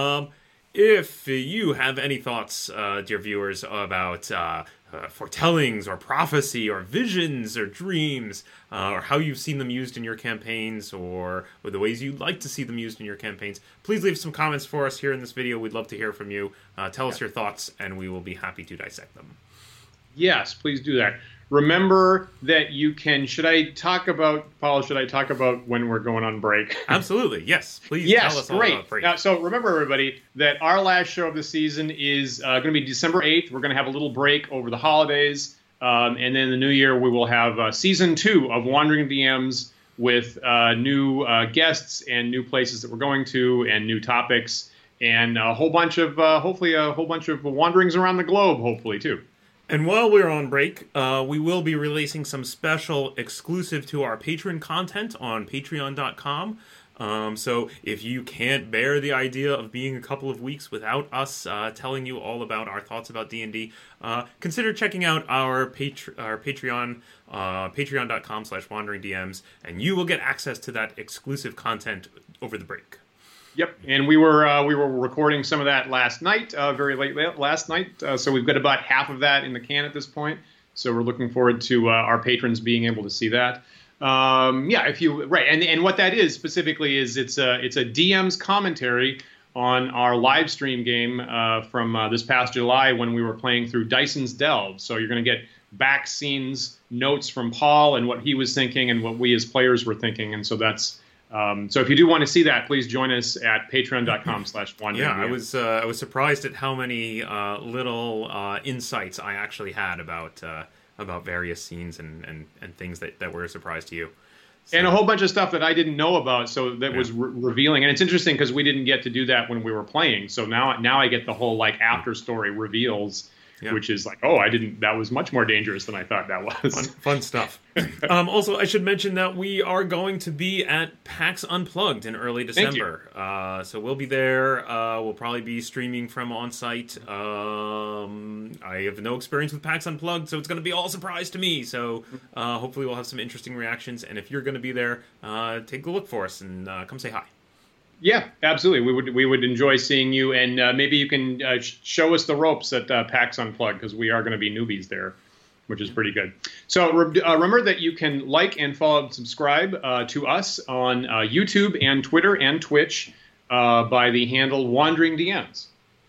If you have any thoughts, dear viewers, about foretellings or prophecy or visions or dreams, or how you've seen them used in your campaigns, or the ways you'd like to see them used in your campaigns, please leave some comments for us here in this video. We'd love to hear from you. Tell us your thoughts, and we will be happy to dissect them. Yes, please do that. Remember that you can. Should I talk about when we're going on break? Absolutely, yes. Please tell us all about break. So remember, everybody, that our last show of the season is going to be December 8th. We're going to have a little break over the holidays, and then in the new year we will have season 2 of Wandering DMs with new guests and new places that we're going to and new topics and a whole bunch of hopefully a whole bunch of wanderings around the globe, hopefully too. And while we're on break, we will be releasing some special exclusive to our patron content on patreon.com. So if you can't bear the idea of being a couple of weeks without us telling you all about our thoughts about D&D, consider checking out our Patreon, patreon.com/wanderingdms, and you will get access to that exclusive content over the break. Yep, and we were recording some of that last night, very late last night. So we've got about half of that in the can at this point. So we're looking forward to our patrons being able to see that. And what that is specifically is it's a DM's commentary on our live stream game from this past July when we were playing through Dyson's Delve. So you're going to get back scenes, notes from Paul and what he was thinking and what we as players were thinking, and so that's. So if you do want to see that, please join us at patreon.com/wandering. Yeah, I was surprised at how many little insights I actually had about various scenes and things that were a surprise to you. So. And a whole bunch of stuff that I didn't know about, so that was revealing. And it's interesting because we didn't get to do that when we were playing. So now I get the whole like after story reveals. Yeah. Which is like, that was much more dangerous than I thought that was. Fun stuff. Also, I should mention that we are going to be at PAX Unplugged in early December. So we'll be there. We'll probably be streaming from on-site. I have no experience with PAX Unplugged, so it's going to be all surprise to me. So hopefully we'll have some interesting reactions. And if you're going to be there, take a look for us and come say hi. Yeah, absolutely. We would enjoy seeing you, and maybe you can show us the ropes at PAX Unplugged, because we are going to be newbies there, which is pretty good. So remember that you can like and follow and subscribe to us on YouTube and Twitter and Twitch by the handle Wandering DMs.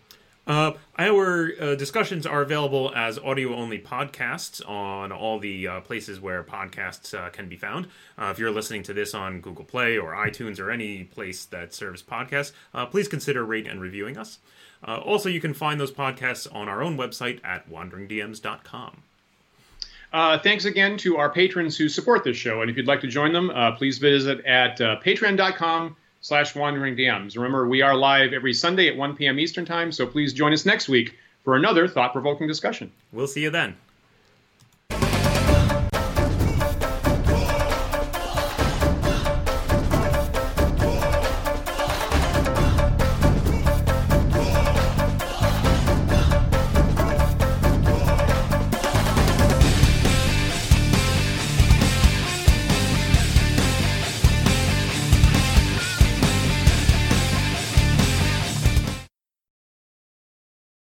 Our discussions are available as audio-only podcasts on all the places where podcasts can be found. If you're listening to this on Google Play or iTunes or any place that serves podcasts, please consider rating and reviewing us. Also, you can find those podcasts on our own website at wanderingdms.com. Thanks again to our patrons who support this show. And if you'd like to join them, please visit at patreon.com/wanderingdms. Remember, we are live every Sunday at 1 p.m. Eastern Time, so please join us next week for another thought-provoking discussion. We'll see you then.